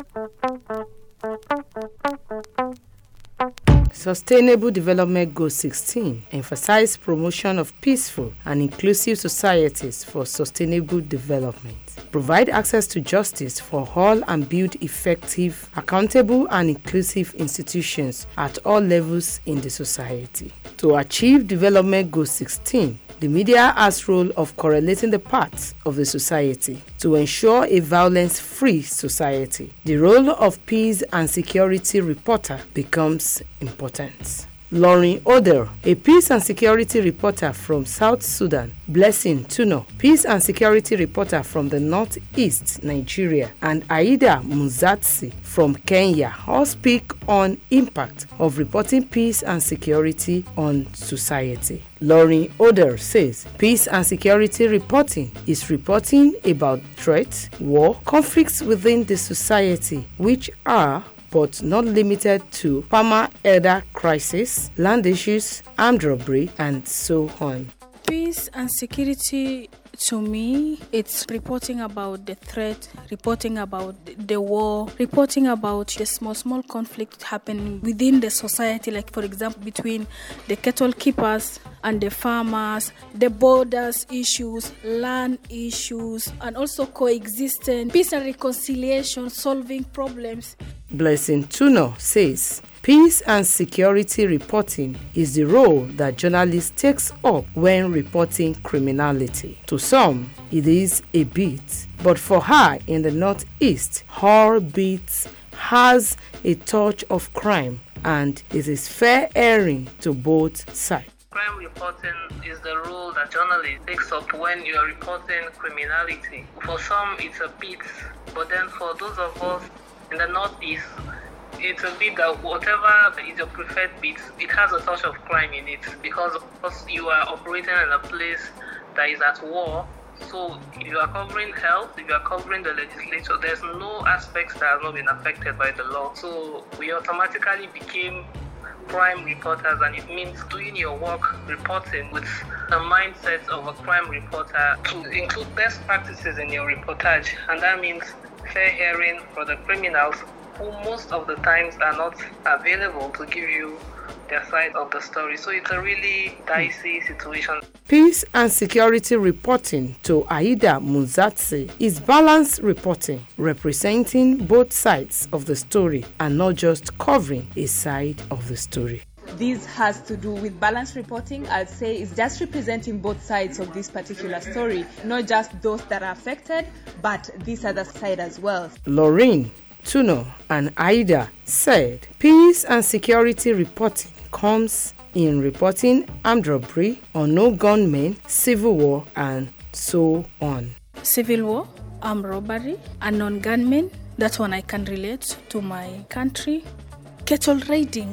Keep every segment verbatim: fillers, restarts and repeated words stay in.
Sustainable Development Goal sixteen emphasize promotion of peaceful and inclusive societies for sustainable development. Provide access to justice for all and build effective, accountable and inclusive institutions at all levels in the society. To achieve Development Goal sixteen, the media has role of correlating the parts of the society to ensure a violence-free society. The role of peace and security reporter becomes important. Lauren Oder, a peace and security reporter from South Sudan, Blessing Tuno, peace and security reporter from the Northeast Nigeria, and Aida Muzatsi from Kenya all speak on impact of reporting peace and security on society. Lauren Oder says peace and security reporting is reporting about threats, war, conflicts within the society, which are but not limited to farmer elder crisis, land issues, armed robbery, and so on. Peace and security, to me, it's reporting about the threat, reporting about the war, reporting about the small, small conflict happening within the society, like, for example, between the cattle keepers and the farmers, the borders issues, land issues, and also coexistence, peace and reconciliation, solving problems. Blessing Tuno says peace and security reporting is the role that journalists takes up when reporting criminality. To some, it is a bit, but for her in the Northeast, her bit has a touch of crime and it is fair airing to both sides. Crime reporting is the role that journalists takes up when you are reporting criminality. For some, it's a bit, but then for those of us in the Northeast, it's a bit that whatever is your preferred bit, it has a touch of crime in it, because of course you are operating in a place that is at war. So if you are covering health, if you are covering the legislature, there's no aspects that have not been affected by the law. So we automatically became crime reporters, and it means doing your work reporting with the mindset of a crime reporter to include best practices in your reportage, and that means fair hearing for the criminals who most of the times are not available to give you their side of the story. So it's a really dicey situation. Peace and security reporting, to Aida Muzatsi, is balanced reporting, representing both sides of the story and not just covering a side of the story. This has to do with balanced reporting. I'd say it's just representing both sides of this particular story, not just those that are affected, but this other side as well. Lauren, Tuno, and Aida said peace and security reporting comes in reporting armed robbery, unknown gunmen, civil war, and so on. Civil war, armed robbery, unknown gunmen, that one I can relate to my country. Cattle raiding,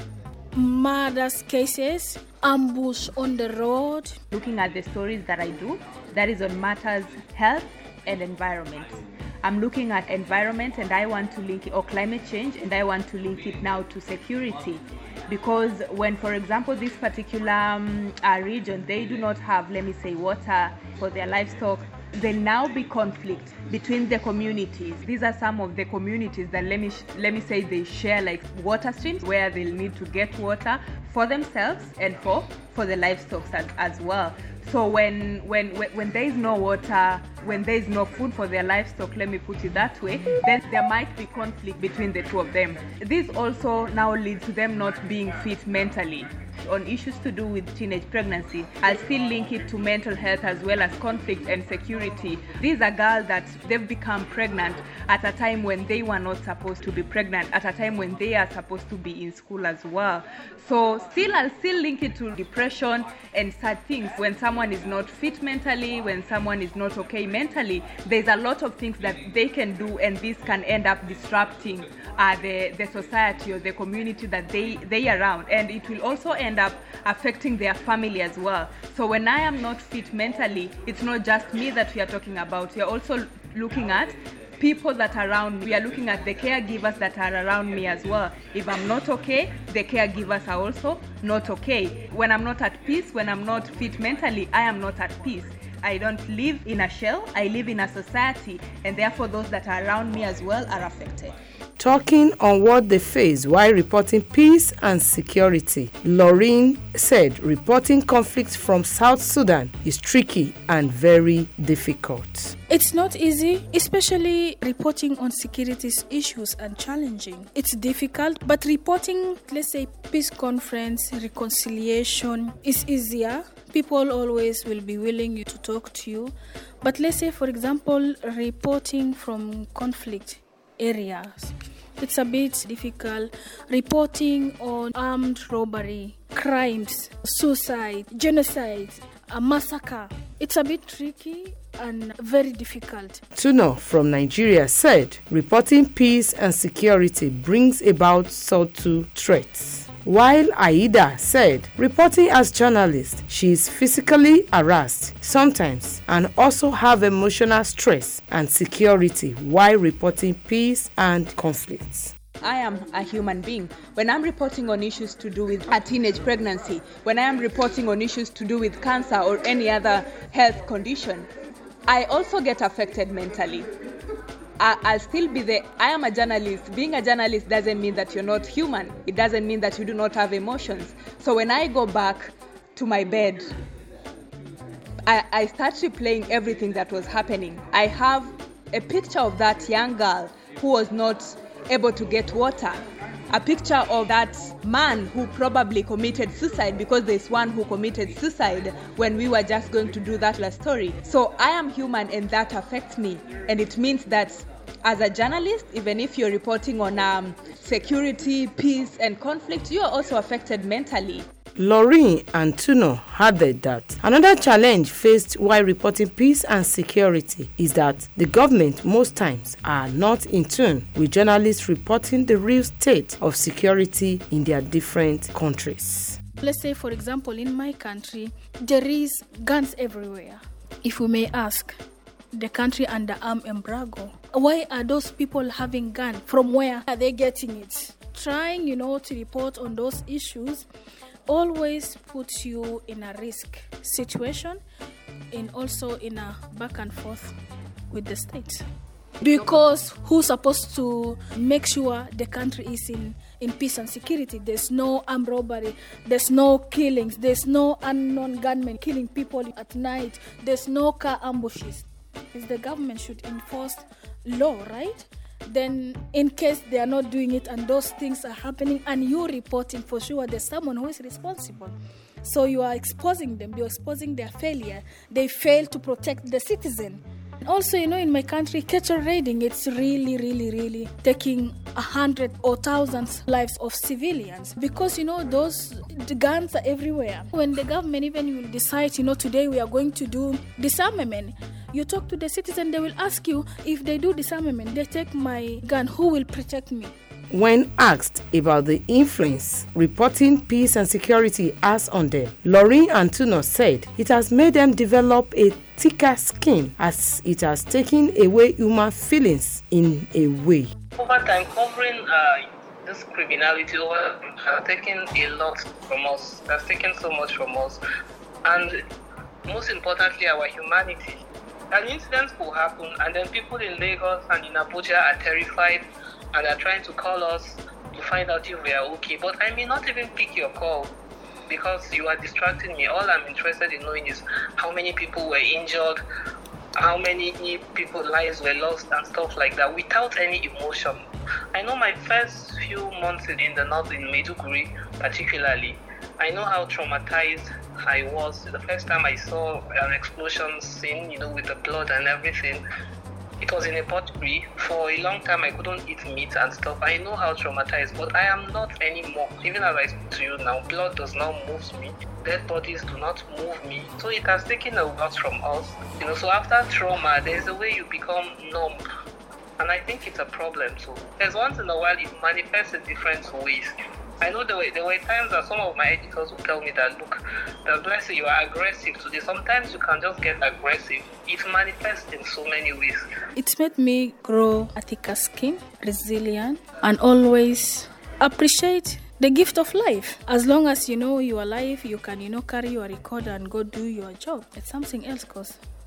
murders cases, ambush on the road. Looking at the stories that I do, that is on matters health and environment. I'm looking at environment and I want to link it, or climate change, and I want to link it now to security. Because when, for example, this particular um, uh, region, they do not have, let me say, water for their livestock, there now be conflict between the communities. These are some of the communities that, let me sh- let me say, they share like water streams where they'll need to get water for themselves and for for the livestock as, as well. So when, when when when there is no water, when there is no food for their livestock, let me put it that way, then there might be conflict between the two of them. This also now leads to them not being fit mentally. On issues to do with teenage pregnancy, I still link it to mental health as well as conflict and security. These are girls that they've become pregnant at a time when they were not supposed to be pregnant, at a time when they are supposed to be in school as well. So still, I'll still link it to depression and sad things. When someone is not fit mentally, when someone is not okay mentally, there's a lot of things that they can do, and this can end up disrupting uh, the, the society or the community that they, they are around. And it will also end up affecting their family as well. So when I am not fit mentally, it's not just me that we are talking about. We are also looking at people that are around me. We are looking at the caregivers that are around me as well. If I'm not okay, the caregivers are also not okay. When I'm not at peace, when I'm not fit mentally, I am not at peace. I don't live in a shell, I live in a society, and therefore those that are around me as well are affected. Talking on what they face while reporting peace and security, Laureen said reporting conflicts from South Sudan is tricky and very difficult. It's not easy, especially reporting on security issues and challenging. It's difficult, but reporting, let's say, peace conference, reconciliation is easier. People always will be willing to talk to you. But let's say, for example, reporting from conflict areas, it's a bit difficult. Reporting on armed robbery, crimes, suicide, genocide, a massacre, it's a bit tricky and very difficult. Tuno from Nigeria said reporting peace and security brings about subtle threats. While Aida said reporting as journalist, she is physically harassed sometimes and also have emotional stress and security while reporting peace and conflicts. I am a human being. When I'm reporting on issues to do with a teenage pregnancy, when I am reporting on issues to do with cancer or any other health condition, I also get affected mentally. I, I'll still be there. I am a journalist. Being a journalist doesn't mean that you're not human. It doesn't mean that you do not have emotions. So when I go back to my bed, I, I start replaying everything that was happening. I have a picture of that young girl who was not able to get water. A picture of that man who probably committed suicide, because there's one who committed suicide when we were just going to do that last story. So I am human and that affects me. And it means that as a journalist, even if you're reporting on um, security, peace and conflict, you are also affected mentally. Laureen and Tuno added that another challenge faced while reporting peace and security is that the government most times are not in tune with journalists reporting the real state of security in their different countries. Let's say, for example, in my country, there is guns everywhere. If we may ask, the country under armed embargo, why are those people having guns? From where are they getting it? Trying, you know, to report on those issues always puts you in a risk situation and also in a back and forth with the state. Because who's supposed to make sure the country is in, in peace and security? There's no armed robbery, there's no killings, there's no unknown gunmen killing people at night, there's no car ambushes. It's the government should enforce law, right? Then in case they are not doing it and those things are happening and you're reporting, for sure there's someone who is responsible. So you are exposing them, you're exposing their failure. They fail to protect the citizen. Also, you know, in my country, cattle raiding, it's really, really, really taking a hundred or thousands lives of civilians because, you know, those the guns are everywhere. When the government even will decide, you know, today we are going to do disarmament, you talk to the citizen, they will ask you, if they do disarmament, they take my gun, who will protect me? When asked about the influence reporting peace and security has on them, Laureen and Tuno said it has made them develop a thicker skin as it has taken away human feelings in a way. Over time, covering uh, this criminality over has taken a lot from us. It has taken so much from us. And most importantly, our humanity. An incident will happen and then people in Lagos and in Abuja are terrified and are trying to call us to find out if we are okay. But I may not even pick your call because you are distracting me. All I'm interested in knowing is how many people were injured, how many people's lives were lost and stuff like that without any emotion. I know my first few months in the north, in Maiduguri particularly, I know how traumatized I was. The first time I saw an explosion scene, you know, with the blood and everything, it was in a pottery. For a long time, I couldn't eat meat and stuff. I know how traumatized, but I am not anymore. Even as I speak to you now, blood does not move me. Dead bodies do not move me. So it has taken a lot from us. You know, so after trauma, there's a way you become numb. And I think it's a problem too. There's once in a while it manifests in different ways. I know there were, there were times that some of my editors would tell me that, look, that let's say you are aggressive today. Sometimes you can just get aggressive. It manifests in so many ways. It made me grow a thicker skin, resilient, and always appreciate the gift of life. As long as you know you are alive, you can, you know, carry your recorder and go do your job. It's something else, because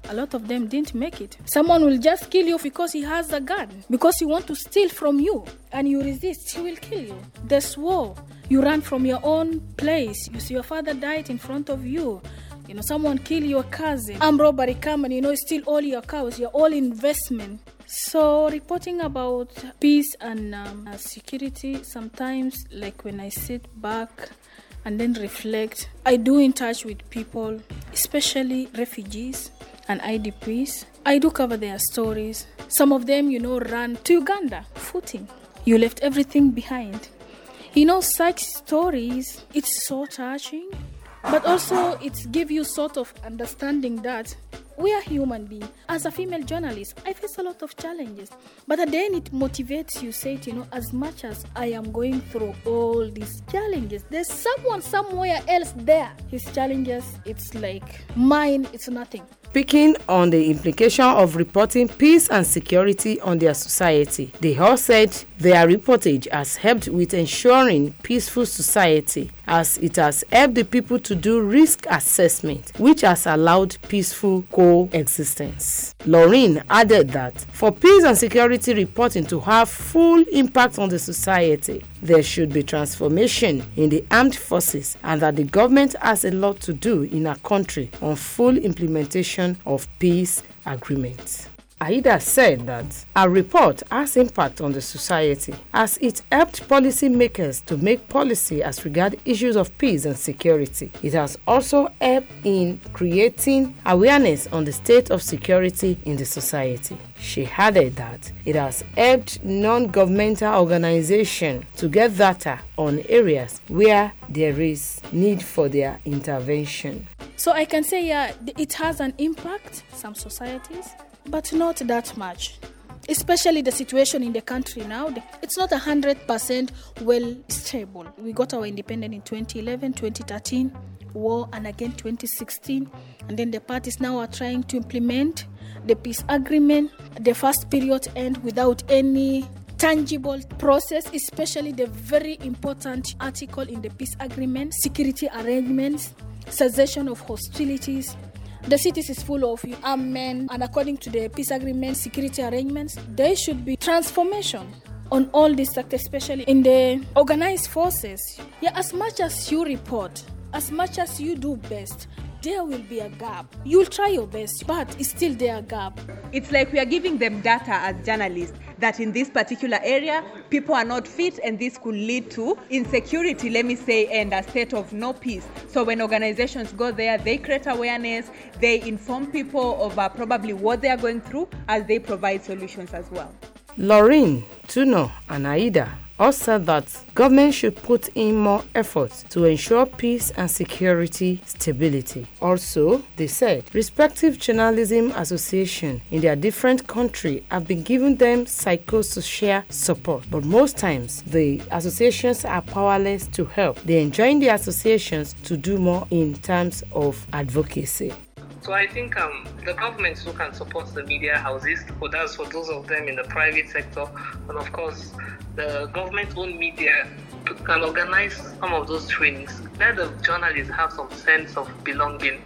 A lot of them didn't make it. Someone will just kill you because he has a gun, because he wants to steal from you, and you resist, he will kill you. There's war. You run from your own place. You see your father died in front of you. You know, someone kill your cousin. Armed robbery come and, you know, steal all your cows, your all investment. So reporting about peace and um, security, sometimes, like when I sit back and then reflect, I do in touch with people, especially refugees and I D Ps. I do cover their stories. Some of them, you know, ran to Uganda, footing. You left everything behind. You know, such stories, it's so touching, but also it gives you sort of understanding that we are human beings. As a female journalist, I face a lot of challenges. But at the end, it motivates you, say, you know, as much as I am going through all these challenges, there's someone somewhere else there. His challenges, it's like mine, it's nothing. Speaking on the implication of reporting peace and security on their society, they all said their reportage has helped with ensuring peaceful society, as it has helped the people to do risk assessment, which has allowed peaceful coexistence. Laureen added that for peace and security reporting to have full impact on the society, there should be transformation in the armed forces, and that the government has a lot to do in our country on full implementation of peace agreements. Aida said that our report has impact on the society, as it helped policymakers to make policy as regards issues of peace and security. It has also helped in creating awareness on the state of security in the society. She added that it has helped non-governmental organizations to get data on areas where there is need for their intervention. So I can say, yeah, it has an impact, some societies, but not that much. Especially the situation in the country now, it's not one hundred percent well stable. We got our independence in twenty eleven, twenty thirteen, war, and again twenty sixteen. And then the parties now are trying to implement the peace agreement. The first period end without any tangible process, especially the very important article in the peace agreement, security arrangements, cessation of hostilities. The cities is full of armed men, and according to the peace agreement, security arrangements, there should be transformation on all these sectors, especially in the organized forces. Yeah, as much as you report, as much as you do best, there will be a gap. You'll try your best, but it's still there a gap. It's like we are giving them data as journalists that in this particular area, people are not fit, and this could lead to insecurity, let me say, and a state of no peace. So when organizations go there, they create awareness, they inform people of uh, probably what they are going through, as they provide solutions as well. Laureen, Tuno, and Aida all said that government should put in more efforts to ensure peace and security stability. Also, they said respective journalism associations in their different countries have been giving them psychosocial support, but most times the associations are powerless to help. They enjoin the associations to do more in terms of advocacy. So I think um, the government who can support the media houses, but that's for those of them in the private sector, and of course the government-owned media can organize some of those trainings. Let the journalists have some sense of belonging,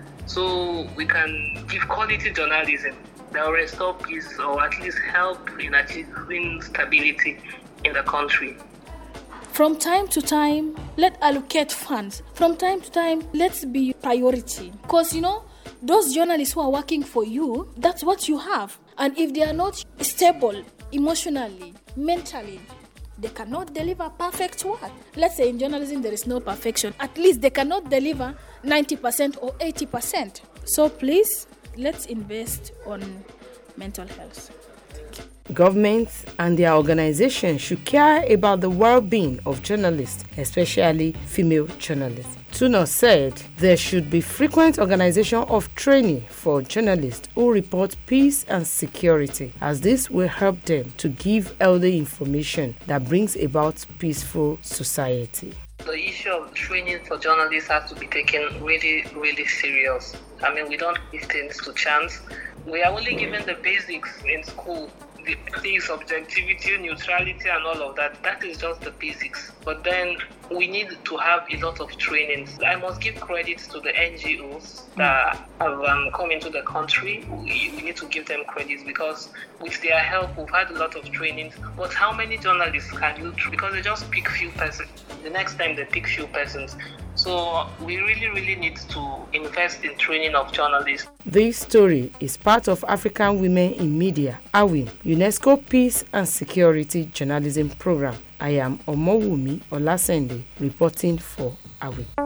so we can give quality journalism that will restore peace, or at least help in achieving stability in the country. From time to time, let's allocate funds. From time to time, let's be priority. Because, you know, those journalists who are working for you, that's what you have. And if they are not stable emotionally, mentally, they cannot deliver perfect work. Let's say in journalism there is no perfection. At least they cannot deliver ninety percent or eighty percent. So please, let's invest on mental health. Governments and their organizations should care about the well-being of journalists, especially female journalists. Tuno said there should be frequent organization of training for journalists who report peace and security, as this will help them to give healthy information that brings about peaceful society. The issue of training for journalists has to be taken really, really serious. I mean, we don't give things to chance. We are only given the basics in school. the ethics, objectivity, neutrality, and all of that. That is just the basics. But then we need to have a lot of trainings. I must give credit to the N G Os that have um, come into the country. We, we need to give them credit because with their help, we've had a lot of trainings. But how many journalists can you, because they just pick few persons. The next time they pick few persons. So we really, really need to invest in training of journalists. This story is part of African Women in Media, AWIM, UNESCO Peace and Security Journalism Program. I am Omowumi Olasende, reporting for AWIM.